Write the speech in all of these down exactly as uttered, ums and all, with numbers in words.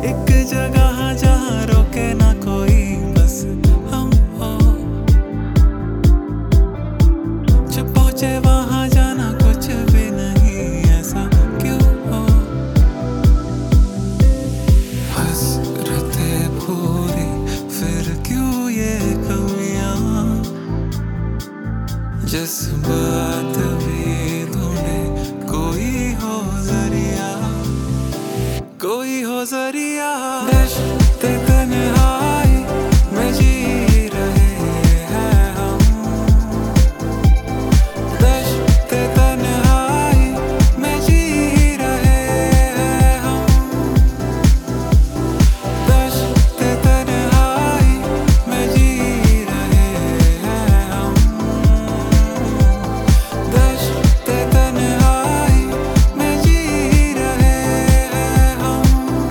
एक जगह जहाँ रोके ना कोई, बस हम हो। जब पहुंचे वहां जाना कुछ भी नहीं, ऐसा क्यों हो। हसरतें पूरी फिर क्यों ये कमियां, जज्बात भी ढूंढे कोई हो जरिया, कोई हो जरिया। दश्त तन्हाई में जी रहे हैं हम, दश्त तन्हाई में जी रहे हैं हम, दश्त तन्हाई में जी रहे हैं हम, दश्त तन्हाई में जी रहे हैं हम।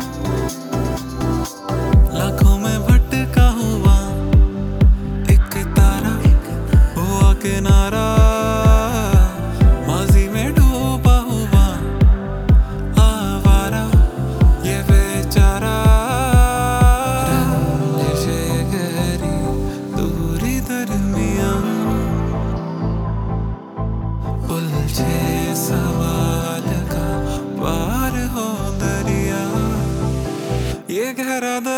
लाखों में भटका हुआ एक तारा हुआ किनारा, माजी में डूबा हुआ आवारा ये बेचारा। रंजिशें गहरी दूरी दरमियां, उलझे सवाल का पार हो दरिया, ये गहरा